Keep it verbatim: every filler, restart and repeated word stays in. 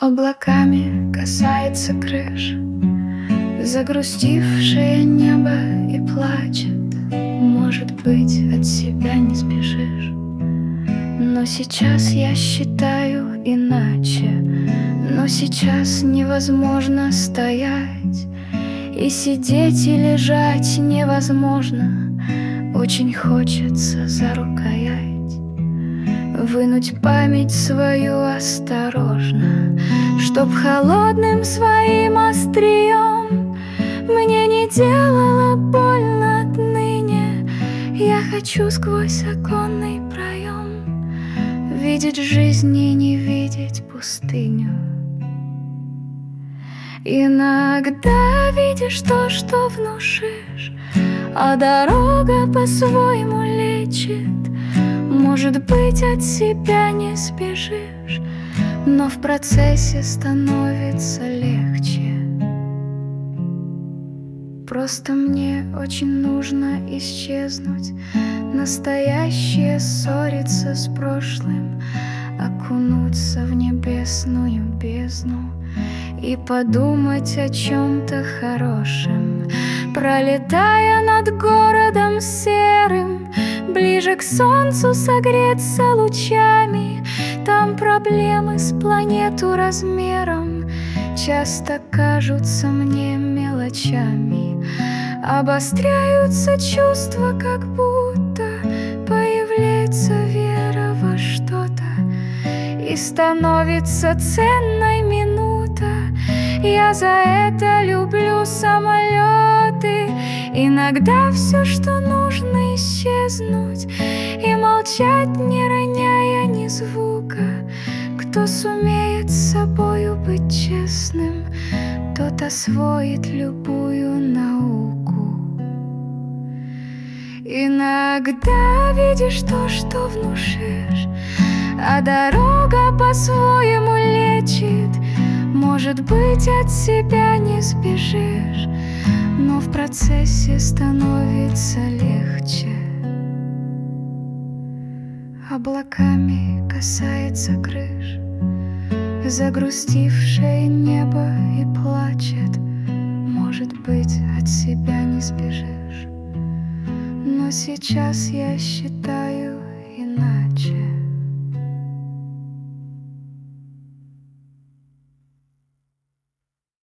Облаками касается крыш, загрустившее небо и плачет. Может быть, от себя не сбежишь, но сейчас я считаю иначе. Но сейчас невозможно стоять, и сидеть и лежать невозможно. Очень хочется за рукоять вынуть память свою осторожно, чтоб холодным своим острием мне не делало больно отныне. Я хочу сквозь оконный проем видеть жизнь и не видеть пустыню. Иногда видишь то, что внушишь, а дорога по-своему лечит. Может быть, от себя не сбежишь, но в процессе становится легче. Просто мне очень нужно исчезнуть, настоящее ссориться с прошлым, окунуться в небесную бездну и подумать о чем-то хорошем, пролетая над городом серым, ближе к солнцу согреться лучами. Там проблемы с планету размером часто кажутся мне мелочами. Обостряются чувства, как будто появляется вера во что-то, и становится ценной минута. Я за это люблю самолеты. Иногда все, что нужно, исчезнуть и молчать, не роняя ни звука. Кто сумеет с собою быть честным, тот освоит любую науку. Иногда видишь то, что внушишь, а дорога по-своему лечит. Может быть, от себя не сбежишь, но в процессе становится легче. Облаками касается крыш, загрустившее небо и плачет. Может быть, от себя не сбежишь, но сейчас я считаю